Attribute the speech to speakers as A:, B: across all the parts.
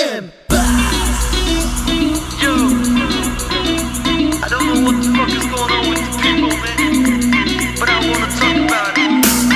A: them back. Yo, I don't know what the fuck is going on with the people, man, but I wanna talk about it.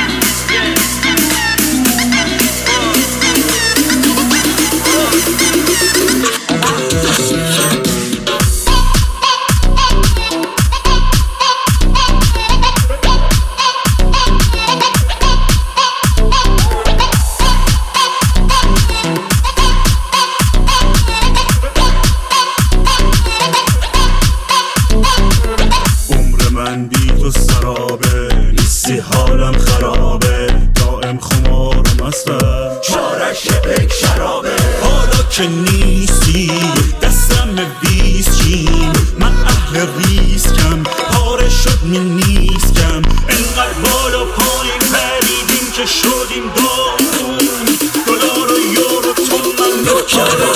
B: من بی تو سرابه، نیستی حالم خرابه، دائم خمارم هستم، چارش یک شرابه. حالا که نیستی دستم ویسکیم، من اهل ریسکم، پاره شد می نیسکم. انقدر بالا پایین پریدیم که شدیم داغون، دلار و یورو تومن لوکر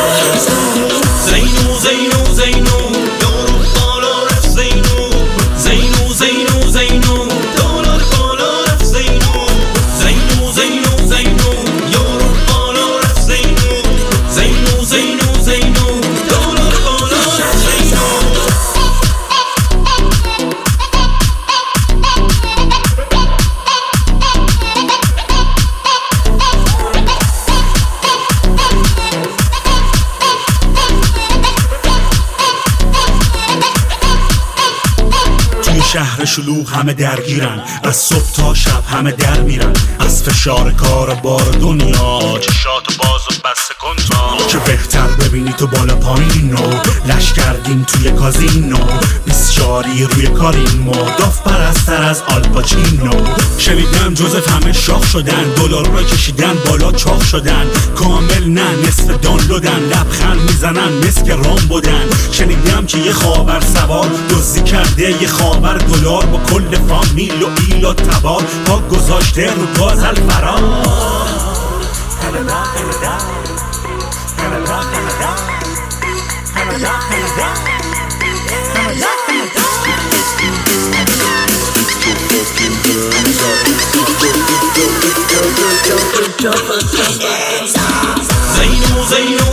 B: زینو زینو زینو یورو بالا رفت زینو، زینو زینو زینو دلار بالا رفت زینو، زینو زینو زینو یورو بالا رفت زینو، زینو زینو زینو دلار بالا رفت زینو. شهر شلوغ همه درگیرن، از صبح تا شب همه در میرن، از فشار کار و بار دنیا چشاتو باز و بسته کن تا که بهتر ببینی تو بالا پایین و لش کردیم توی کازینو، 20 جاری روی کاریم و داف پرستر از آلپاچینو. شنیدم جوزف همه شاخ شدن، دلار رو کشیدن بالا چاق شدن، کامل نه نصف دانلودن، لبخند میزنن مثل که رام بودن. شنیدم که یه خاور سوار دزدی کرده یه خاور دلار، با کل فامیل و ایل و تبار پاک گذاشته رو گاز الفرار. زینو زینو